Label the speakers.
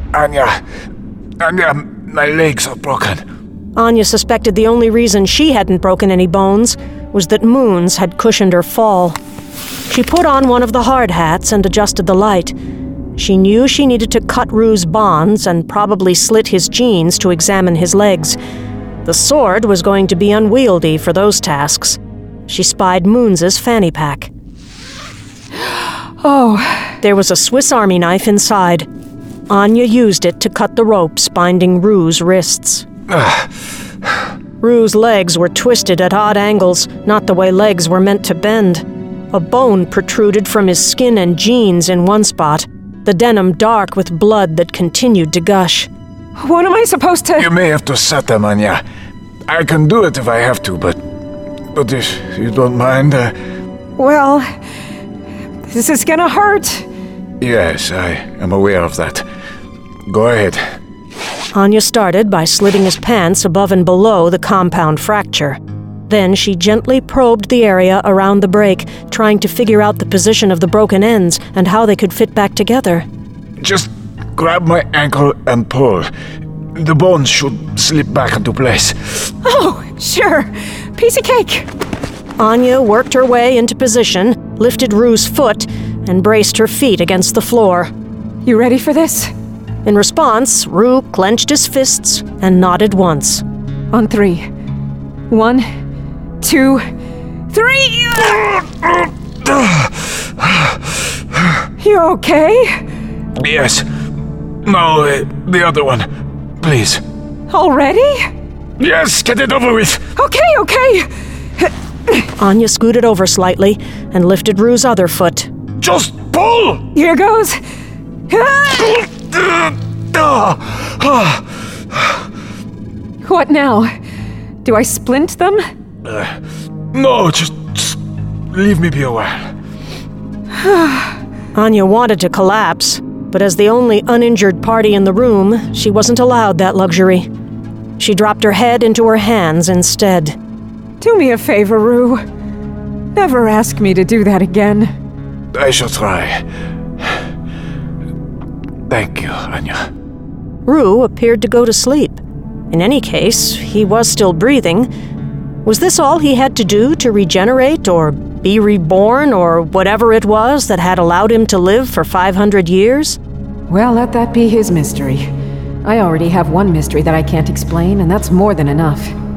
Speaker 1: Anya, my legs are broken.
Speaker 2: Anya suspected the only reason she hadn't broken any bones was that Moons had cushioned her fall. She put on one of the hard hats and adjusted the light. She knew she needed to cut Rue's bonds and probably slit his jeans to examine his legs. The sword was going to be unwieldy for those tasks. She spied Moons's fanny pack.
Speaker 3: Oh.
Speaker 2: There was a Swiss Army knife inside. Anya used it to cut the ropes binding Rue's wrists. Rue's legs were twisted at odd angles, not the way legs were meant to bend. A bone protruded from his skin and jeans in one spot, the denim dark with blood that continued to gush.
Speaker 3: What am I supposed to...
Speaker 1: You may have to set them, Anya. I can do it if I have to, but if you don't mind...
Speaker 3: Well, this is gonna hurt.
Speaker 1: Yes, I am aware of that. Go ahead.
Speaker 2: Anya started by slitting his pants above and below the compound fracture. Then she gently probed the area around the break, trying to figure out the position of the broken ends and how they could fit back together.
Speaker 1: Just grab my ankle and pull. The bones should slip back into place.
Speaker 3: Oh, sure. Piece of cake.
Speaker 2: Anya worked her way into position, lifted Rue's foot, and braced her feet against the floor.
Speaker 3: You ready for this?
Speaker 2: In response, Rue clenched his fists and nodded once.
Speaker 3: On 3. 1, 2, 3! You okay?
Speaker 1: Yes. No, the other one. Please.
Speaker 3: Already?
Speaker 1: Yes, get it over with.
Speaker 3: Okay.
Speaker 2: Anya scooted over slightly and lifted Rue's other foot.
Speaker 1: Just pull!
Speaker 3: Here goes. What now? Do I splint them?
Speaker 1: No, just leave me be a while.
Speaker 2: Anya wanted to collapse, but as the only uninjured party in the room, she wasn't allowed that luxury. She dropped her head into her hands instead.
Speaker 3: Do me a favor, Rue. Never ask me to do that again.
Speaker 1: I shall try. Thank you, Anya.
Speaker 2: Rue appeared to go to sleep. In any case, he was still breathing. Was this all he had to do to regenerate or be reborn or whatever it was that had allowed him to live for 500 years?
Speaker 3: Well, let that be his mystery. I already have one mystery that I can't explain, and that's more than enough.